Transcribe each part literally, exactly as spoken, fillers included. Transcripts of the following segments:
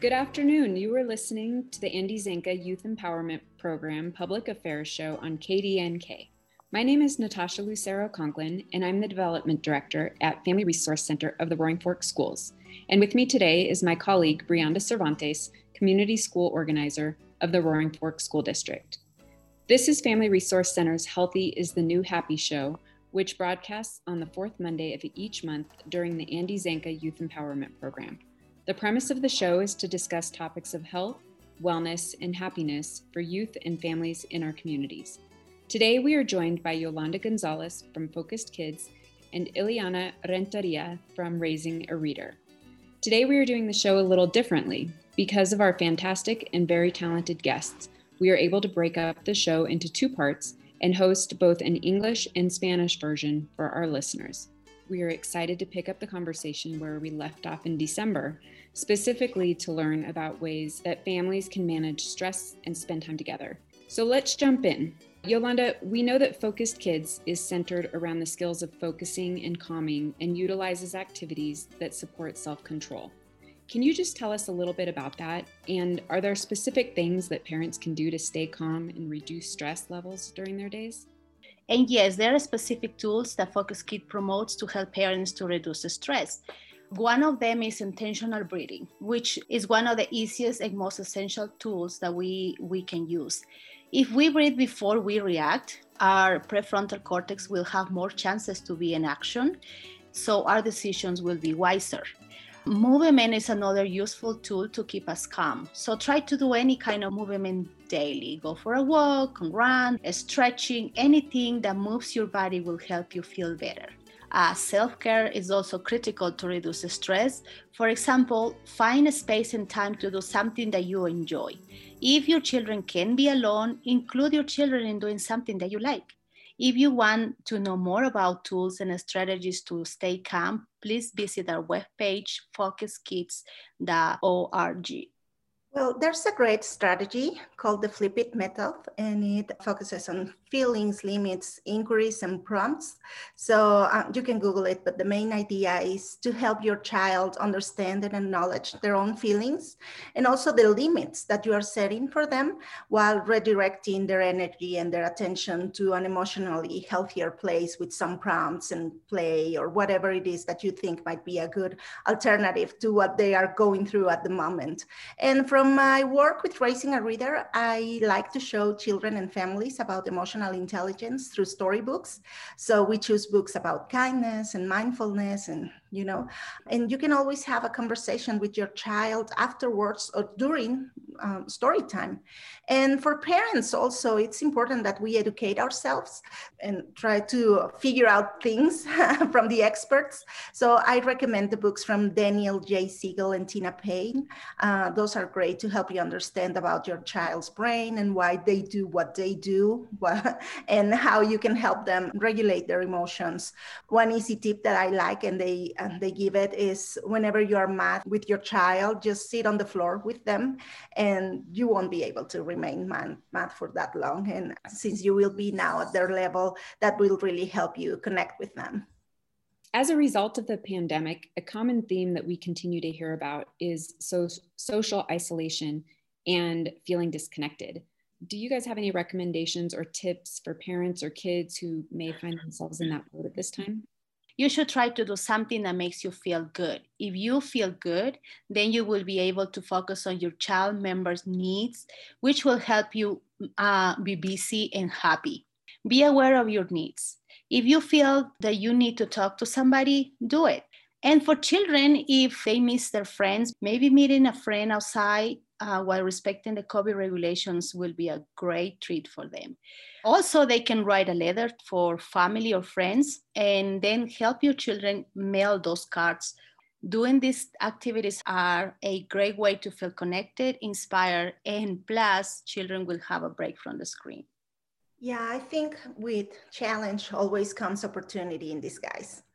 Good afternoon. You are listening to the Andy Zanka Youth Empowerment Program Public Affairs Show on K D N K. My name is Natasha Lucero Conklin, and I'm the Development Director at Family Resource Center of the Roaring Fork Schools. And with me today is my colleague, Brianda Cervantes, Community School Organizer of the Roaring Fork School District. This is Family Resource Center's Healthy is the New Happy Show, which broadcasts on the fourth Monday of each month during the Andy Zanka Youth Empowerment Program. The premise of the show is to discuss topics of health, wellness, and happiness for youth and families in our communities. Today, we are joined by Yolanda Gonzalez from Focused Kids and Ileana Renteria from Raising a Reader. Today, we are doing the show a little differently. Because of our fantastic and very talented guests, we are able to break up the show into two parts and host both an English and Spanish version for our listeners. We are excited to pick up the conversation where we left off in December, specifically to learn about ways that families can manage stress and spend time together. So let's jump in. Yolanda, we know that Focused Kids is centered around the skills of focusing and calming and utilizes activities that support self-control. Can you just tell us a little bit about that? And are there specific things that parents can do to stay calm and reduce stress levels during their days? And yes, there are specific tools that Focused Kids promotes to help parents to reduce stress. One of them is intentional breathing, which is one of the easiest and most essential tools that we, we can use. If we breathe before we react, our prefrontal cortex will have more chances to be in action, so our decisions will be wiser. Movement is another useful tool to keep us calm. So try to do any kind of movement daily. Go for a walk, run, stretching, anything that moves your body will help you feel better. Uh, self-care is also critical to reduce stress. For example, find a space and time to do something that you enjoy. If your children can be alone, include your children in doing something that you like. If you want to know more about tools and strategies to stay calm, please visit our webpage, focus kids dot org. Well, there's a great strategy called the Flip It method, and it focuses on feelings, limits, inquiries, and prompts. So uh, you can Google it, but the main idea is to help your child understand and acknowledge their own feelings and also the limits that you are setting for them while redirecting their energy and their attention to an emotionally healthier place with some prompts and play or whatever it is that you think might be a good alternative to what they are going through at the moment. And from From my work with Raising a Reader, I like to show children and families about emotional intelligence through storybooks. So we choose books about kindness and mindfulness and, you know, and you can always have a conversation with your child afterwards or during um, story time. And for parents also, it's important that we educate ourselves and try to figure out things from the experts. So I recommend the books from Daniel J. Siegel and Tina Payne. Uh, those are great to help you understand about your child's brain and why they do what they do and how you can help them regulate their emotions. One easy tip that I like and they and they give it is whenever you are mad with your child, just sit on the floor with them and you won't be able to remain mad, mad for that long. And since you will be now at their level, that will really help you connect with them. As a result of the pandemic, a common theme that we continue to hear about is so, social isolation and feeling disconnected. Do you guys have any recommendations or tips for parents or kids who may find themselves in that boat at this time? You should try to do something that makes you feel good. If you feel good, then you will be able to focus on your child member's needs, which will help you uh, be busy and happy. Be aware of your needs. If you feel that you need to talk to somebody, do it. And for children, if they miss their friends, maybe meeting a friend outside uh, while respecting the COVID regulations will be a great treat for them. Also, they can write a letter for family or friends and then help your children mail those cards. Doing these activities are a great way to feel connected, inspired, and plus children will have a break from the screen. Yeah, I think with challenge always comes opportunity in disguise.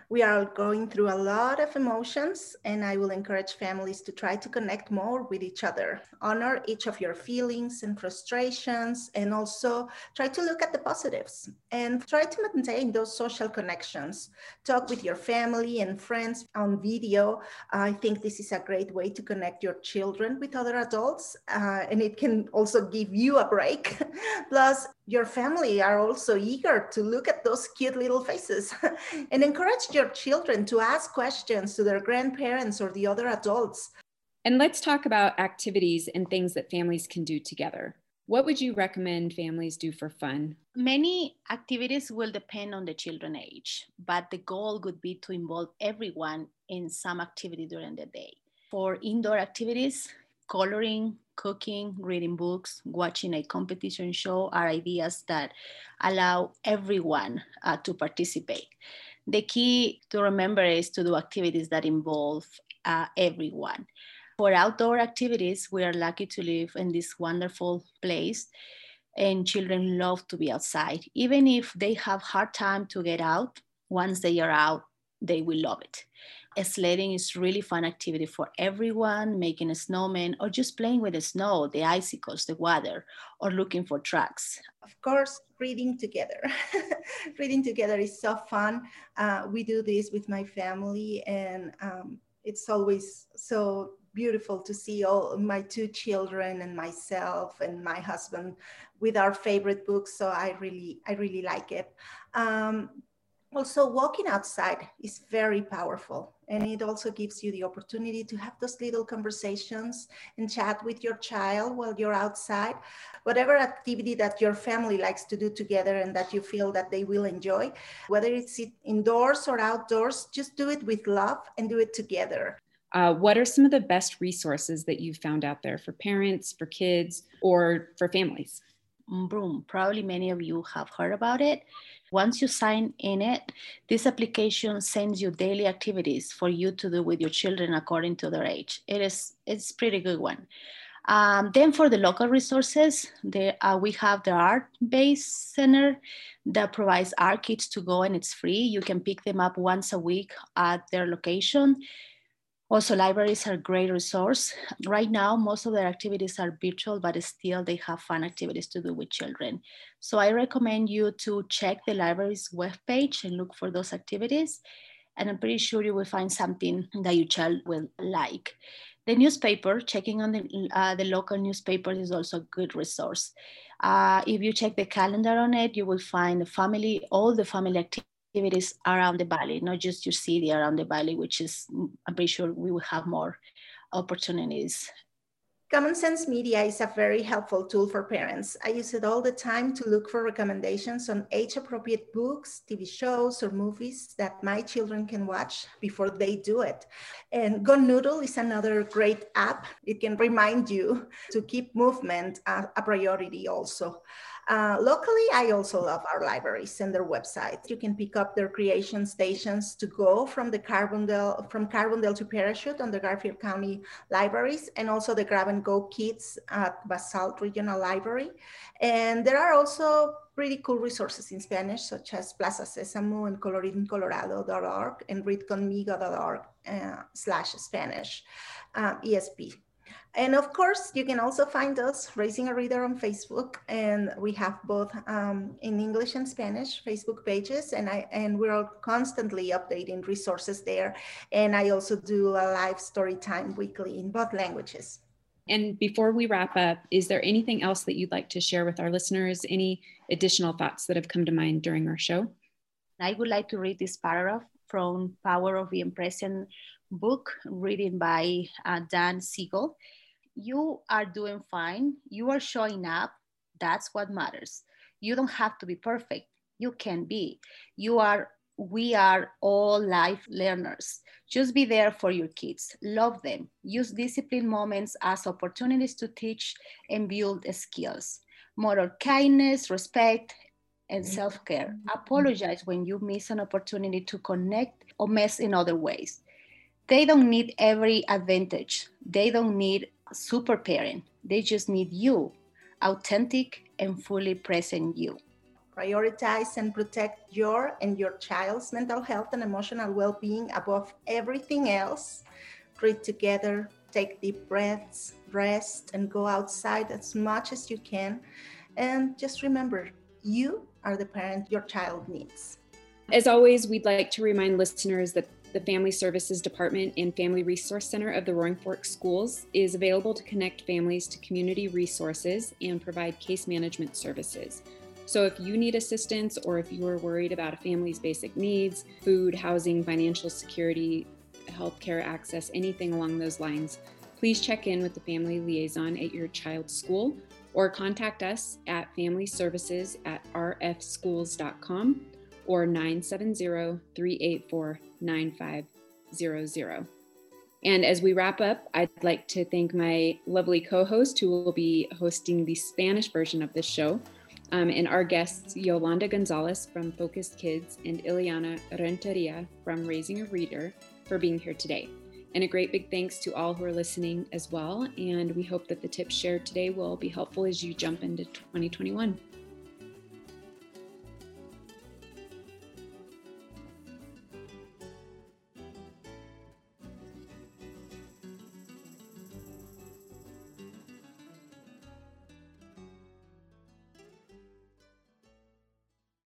We are going through a lot of emotions, and I will encourage families to try to connect more with each other, honor each of your feelings and frustrations, and also try to look at the positives and try to maintain those social connections. Talk with your family and friends on video. I think this is a great way to connect your children with other adults, uh, and it can also give you a break. Plus, your family are also eager to look at those cute little faces and encourage your children to ask questions to their grandparents or the other adults. And let's talk about activities and things that families can do together. What would you recommend families do for fun? Many activities will depend on the children's age, but the goal would be to involve everyone in some activity during the day. For indoor activities, coloring, cooking, reading books, watching a competition show are ideas that allow everyone uh, to participate. The key to remember is to do activities that involve uh, everyone. For outdoor activities, we are lucky to live in this wonderful place, and children love to be outside. Even if they have hard time to get out, once they are out, they will love it. Sledding is really fun activity for everyone, making a snowman or just playing with the snow, the icicles, the water, or looking for tracks. Of course, reading together. Reading together is so fun. Uh, we do this with my family, and um, it's always so beautiful to see all my two children and myself and my husband with our favorite books. So I really, I really like it. Um, Also, walking outside is very powerful, and it also gives you the opportunity to have those little conversations and chat with your child while you're outside. Whatever activity that your family likes to do together and that you feel that they will enjoy, whether it's indoors or outdoors, just do it with love and do it together. Uh, what are some of the best resources that you've found out there for parents, for kids, or for families? Broom. Probably many of you have heard about it. Once you sign in it, this application sends you daily activities for you to do with your children according to their age. It is it's pretty good one. Um, then for the local resources, there, uh, we have the Art Base Center that provides art kits to go, and it's free. You can pick them up once a week at their location. Also, libraries are a great resource. Right now, most of their activities are virtual, but still they have fun activities to do with children. So I recommend you to check the library's webpage and look for those activities. And I'm pretty sure you will find something that your child will like. The newspaper, checking on the, uh, the local newspapers is also a good resource. Uh, if you check the calendar on it, you will find the family, all the family activities activities around the valley, not just your city, around the valley, which is, I'm pretty sure we will have more opportunities. Common Sense Media is a very helpful tool for parents. I use it all the time to look for recommendations on age-appropriate books, T V shows, or movies that my children can watch before they do it. And Go Noodle is another great app. It can remind you to keep movement a, a priority also. Uh, locally, I also love our libraries and their websites. You can pick up their creation stations to go from the Carbondale, from Carbondale to Parachute on the Garfield County Libraries, and also the Grab and Go kits at Basalt Regional Library. And there are also pretty cool resources in Spanish, such as Plaza Sésamo and colorin colorado dot org and read conmigo dot org uh, slash Spanish, uh, E S P. And of course, you can also find us, Raising a Reader, on Facebook, and we have both um, in English and Spanish Facebook pages, and I and we're constantly updating resources there. And I also do a live story time weekly in both languages. And before we wrap up, is there anything else that you'd like to share with our listeners? Any additional thoughts that have come to mind during our show? I would like to read this paragraph from Power of Being Present book, written by uh, Dan Siegel. You are doing fine. You are showing up. That's what matters. You don't have to be perfect. You can be. You are, we are all life learners. Just be there for your kids. Love them. Use discipline moments as opportunities to teach and build skills. Moral kindness, respect, and self-care. Apologize when you miss an opportunity to connect or mess in other ways. They don't need every advantage. They don't need super parent. They just need you, authentic and fully present you. Prioritize and protect your and your child's mental health and emotional well-being above everything else. Read together, take deep breaths, rest, and go outside as much as you can. And just remember, you are the parent your child needs. As always, we'd like to remind listeners that the Family Services Department and Family Resource Center of the Roaring Fork Schools is available to connect families to community resources and provide case management services. So if you need assistance, or if you are worried about a family's basic needs, food, housing, financial security, healthcare access, anything along those lines, please check in with the family liaison at your child's school or contact us at familyservices at r f schools dot com or nine seven zero, three eight four, nine five zero zero. And as we wrap up, I'd like to thank my lovely co-host who will be hosting the Spanish version of this show, um, and our guests Yolanda Gonzalez from Focused Kids and Ileana Renteria from Raising a Reader for being here today. And a great big thanks to all who are listening as well. And we hope that the tips shared today will be helpful as you jump into twenty twenty-one.